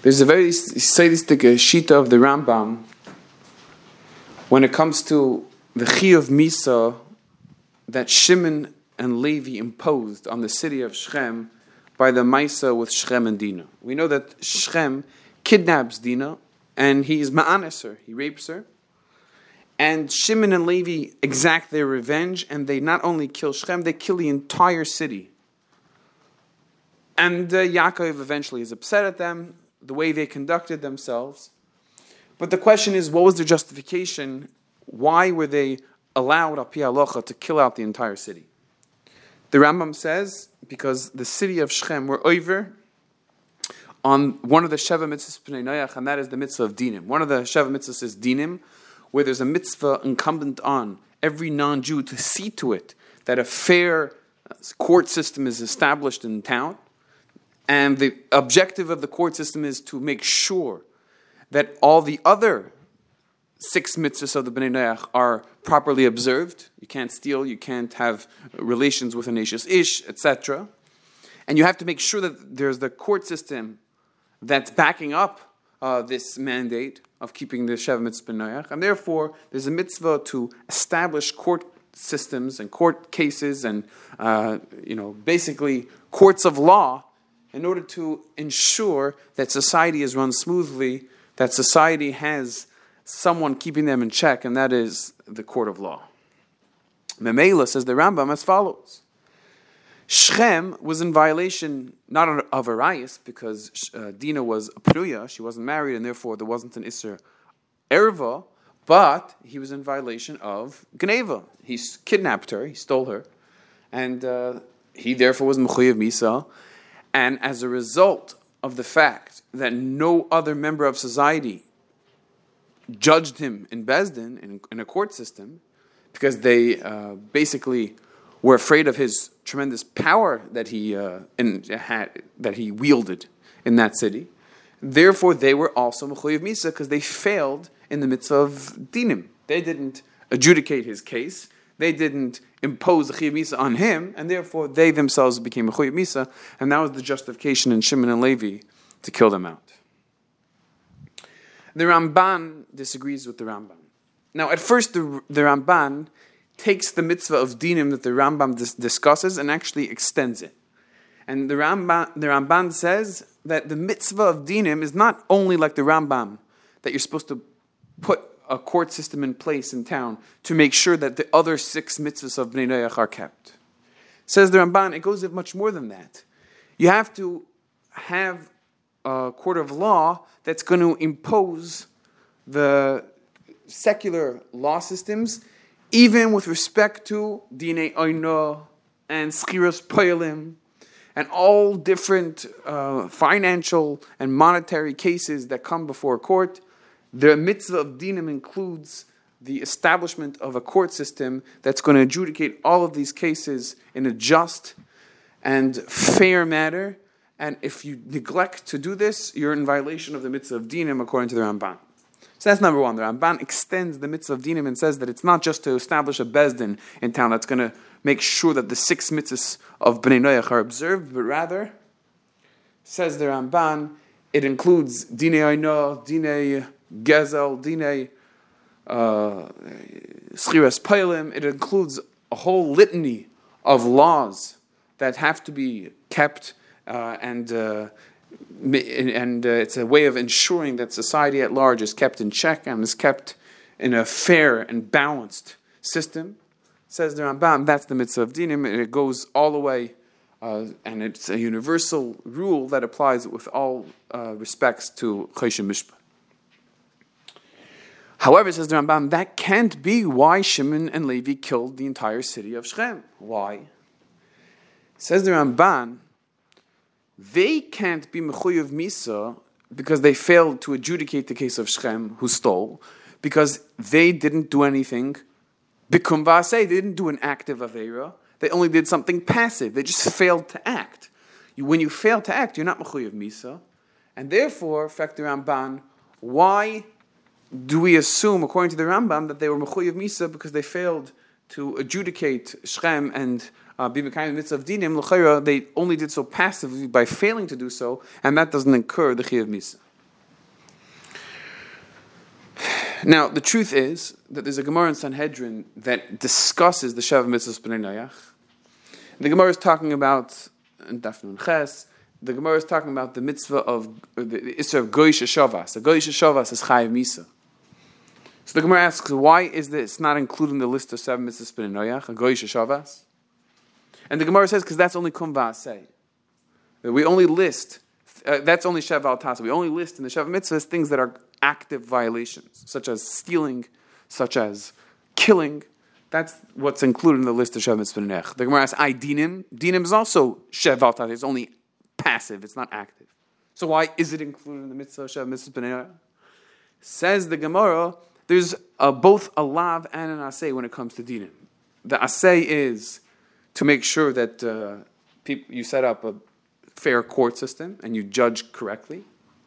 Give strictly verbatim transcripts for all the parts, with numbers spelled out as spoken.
There's a very sadistic shita of the Rambam when it comes to the Chiyuv Misa that Shimon and Levi imposed on the city of Shechem by the Maisa with Shechem and Dinah. We know that Shechem kidnaps Dinah and he is ma'anes her, he rapes her. And Shimon and Levi exact their revenge, and they not only kill Shechem, they kill the entire city. And uh, Yaakov eventually is upset at them, the way they conducted themselves. But the question is, what was their justification? Why were they allowed, al pi halacha, to kill out the entire city? The Rambam says, because the city of Shechem were over on one of the Sheva mitzvahs Pnei Noach, and that is the mitzvah of dinim. One of the Sheva mitzvahs is dinim, where there's a mitzvah incumbent on every non-Jew to see to it that a fair court system is established in town. And the objective of the court system is to make sure that all the other six mitzvahs of the Bnei Noach are properly observed. You can't steal, you can't have relations with an Ashes Ish, et cetera. And you have to make sure that there's the court system that's backing up uh, this mandate of keeping the Sheva mitzvah Bnei Noach. And therefore, there's a mitzvah to establish court systems and court cases and, uh, you know, basically courts of law in order to ensure that society is run smoothly, that society has someone keeping them in check, and that is the court of law. Memela says the Rambam as follows. Shechem was in violation not of Arayis, because uh, Dinah was a Pnuya, she wasn't married, and therefore there wasn't an Isser Erva, but he was in violation of Gneva. He kidnapped her, he stole her, and uh, he therefore was Mechuyev Misa. And as a result of the fact that no other member of society judged him in Bezdin, in, in a court system, because they uh, basically were afraid of his tremendous power that he uh, in, had, that he wielded in that city, therefore they were also Mechuyev Misa because they failed in the mitzvah of dinim. They didn't adjudicate his case. They didn't impose the Chiyuv Misa on him, and therefore they themselves became a Chiyuv Misa, and that was the justification in Shimon and Levi to kill them out. The Ramban disagrees with the Rambam. Now, at first, the, the Ramban takes the mitzvah of dinim that the Rambam dis- discusses and actually extends it. And the Ramban, the Ramban says that the mitzvah of dinim is not only like the Rambam, that you're supposed to put a court system in place in town to make sure that the other six mitzvahs of Bnei Noach are kept. Says the Ramban, it goes much more than that. You have to have a court of law that's going to impose the secular law systems, even with respect to Dinei Oino and Schiras Poyalim and all different uh, financial and monetary cases that come before a court. The mitzvah of dinim includes the establishment of a court system that's going to adjudicate all of these cases in a just and fair manner. And if you neglect to do this, you're in violation of the mitzvah of dinim according to the Ramban. So that's number one. The Ramban extends the mitzvah of dinim and says that it's not just to establish a bezdin in town that's going to make sure that the six mitzvahs of Bnei Noach are observed, but rather, says the Ramban, it includes dinei oino, dinei Gezel, Dinei, Schiras Poyalim. It includes a whole litany of laws that have to be kept, uh, and uh, and uh, it's a way of ensuring that society at large is kept in check and is kept in a fair and balanced system. Says the Rambam, that's the mitzvah of dinim, and it goes all the way, uh, and it's a universal rule that applies with all uh, respects to Choshen Mishpat. However, says the Rambam, that can't be why Shimon and Levi killed the entire city of Shechem. Why? Says the Ramban, they can't be Mechuyev Misa because they failed to adjudicate the case of Shechem, who stole, because they didn't do anything. Bikum V'aseh, they didn't do an active Aveira. They only did something passive. They just failed to act. You, when you fail to act, you're not Mechuyev Misa. And therefore, fact the Ramban, why do we assume, according to the Rambam, that they were Mechuyev Misa because they failed to adjudicate Shechem and uh, be Mekayim the mitzvah of dinim? L'chayra, they only did so passively by failing to do so, and that doesn't incur the Chiyuv Misa. Now, the truth is that there's a Gemara in Sanhedrin that discusses the Sheva Mitzvahs B'nai Noach. The Gemara is talking about, in Daf Nun Ches, the Gemara is talking about the mitzvah of, the, the Isser of Goyish Shavas. The Goyish Shavas is Chayav Misa. So the Gemara asks, why is this not included in the list of seven mitzvahs B'nai Noach, a Goyish Shavas? And the Gemara says, because that's only Kum Va'aseh. We only list, uh, that's only Shev Al Tasa. We only list in the Shev Mitzvahs things that are active violations, such as stealing, such as killing. That's what's included in the list of Shev Mitzvah Nech. The Gemara asks, I dinim. Dinim is also Shev Al Tasa. It's only passive. It's not active. So why is it included in the mitzvah of Shev Mitzvah Nech? Says the Gemara, there's a, both a lav and an asay when it comes to dinim. The asay is to make sure that uh, people, you set up a fair court system and you judge correctly.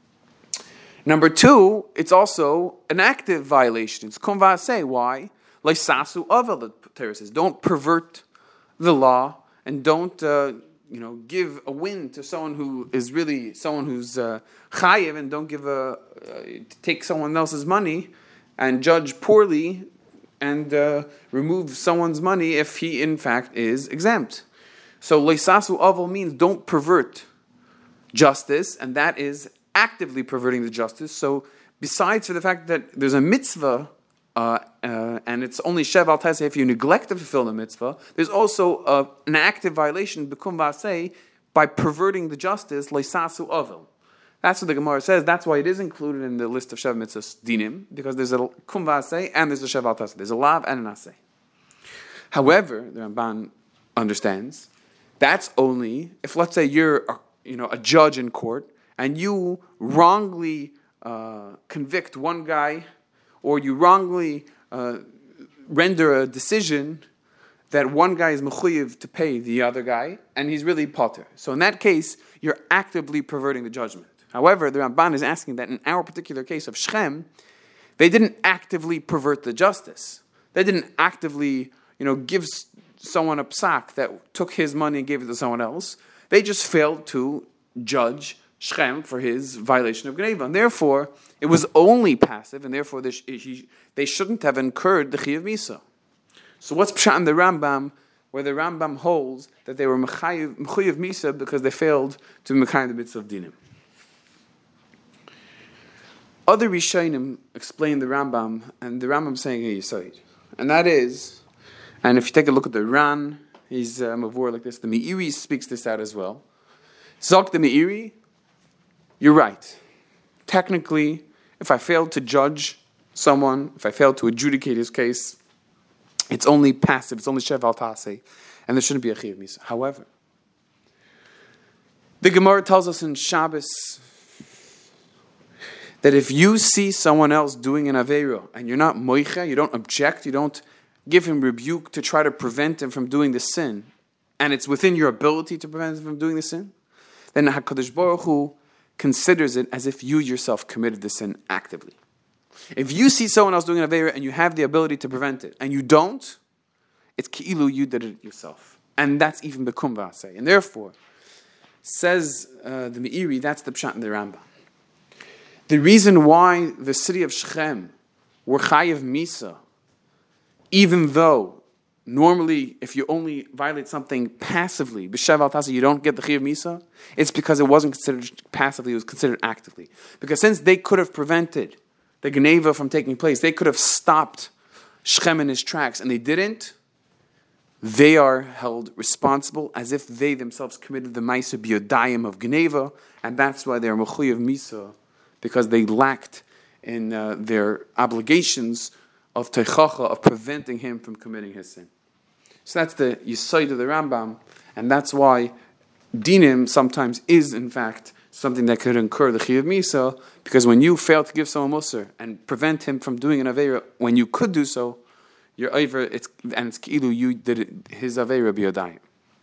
Number two, it's also an active violation. It's kum va'aseh. Why? Leisasu avel, the Torah says. Don't pervert the law and don't, uh, you know, give a win to someone who is really someone who's uh, chayiv, and don't give a uh, take someone else's money and judge poorly and uh, remove someone's money if he in fact is exempt. So leisasu avel means don't pervert justice, and that is actively perverting the justice. So besides for the fact that there's a mitzvah, uh, uh, and it's only Shev Al Taseh if you neglect to fulfill the mitzvah, there's also uh, an active violation, B'kum Va'aseh, by perverting the justice, Leisasu Avil. That's what the Gemara says. That's why it is included in the list of Shev Mitzvahs Dinim, because there's a Kum Va'aseh and there's a Shev Al Taseh. There's a Lav and an Aseh. However, the Ramban understands, that's only if, let's say, you're a, you know, a judge in court, and you wrongly uh, convict one guy, or you wrongly uh, render a decision that one guy is mechuyev to pay the other guy, and he's really potter. So in that case, you're actively perverting the judgment. However, the Ramban is asking that in our particular case of Shechem, they didn't actively pervert the justice. They didn't actively, you know, give someone a psak that took his money and gave it to someone else. They just failed to judge Shechem for his violation of Gneva. And therefore, it was only passive, and therefore they, sh- he, they shouldn't have incurred the Chiyav Misa. So what's Pshat in the Rambam, where the Rambam holds that they were Mechayiv Misa because they failed to be Mechayiv the mitzvah of Dinim? Other Rishonim explain the Rambam, and the Rambam saying a Yisoid. And that is, and if you take a look at the Ran, he's a Mavur like this, the Meiri speaks this out as well. Zok the Meiri, you're right. Technically, if I failed to judge someone, if I failed to adjudicate his case, it's only passive, it's only Shev Al Taseh, and there shouldn't be a Chiyav Misa. However, the Gemara tells us in Shabbos that if you see someone else doing an Aveiro, and you're not moicha, you don't object, you don't give him rebuke to try to prevent him from doing the sin, and it's within your ability to prevent him from doing the sin, then HaKadosh Baruch Hu considers it as if you yourself committed the sin actively. If you see someone else doing an Aveira and you have the ability to prevent it, and you don't, it's ki'ilu you did it yourself. And that's even the Kum Va'aseh. And therefore, says uh, the Meiri, that's the Pshat in the Rambam. The reason why the city of Shechem were Chayav Misa, even though normally, if you only violate something passively, b'shev al tasa, you don't get the Chiyav Misa, it's because it wasn't considered passively, it was considered actively. Because since they could have prevented the Gneva from taking place, they could have stopped Shechem in his tracks, and they didn't, they are held responsible as if they themselves committed the Ma'aseh B'yodayim of Gneva, and that's why they are Mechuyev Misa, because they lacked in uh, their obligations of teichacha, of preventing him from committing his sin. So that's the Yisoid of the Rambam, and that's why dinim sometimes is, in fact, something that could incur the Chiyav Misa, because when you fail to give someone Musar and prevent him from doing an Aveira, when you could do so, you're over, it's, and it's Ki'ilu, you did it, his Aveira B'yodayim.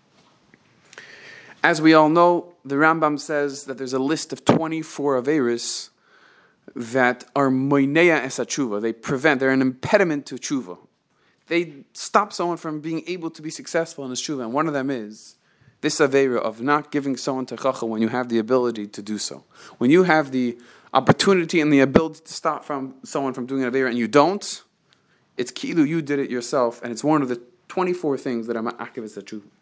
As we all know, the Rambam says that there's a list of twenty-four Aveiris that are moineya es tshuva. They prevent, they're an impediment to tshuva. They stop someone from being able to be successful in his tshuva. And one of them is this aveira of not giving someone techacha when you have the ability to do so. When you have the opportunity and the ability to stop from someone from doing an Avera and you don't, it's ki'ilu you did it yourself, and it's one of the twenty-four things that are ma'akev es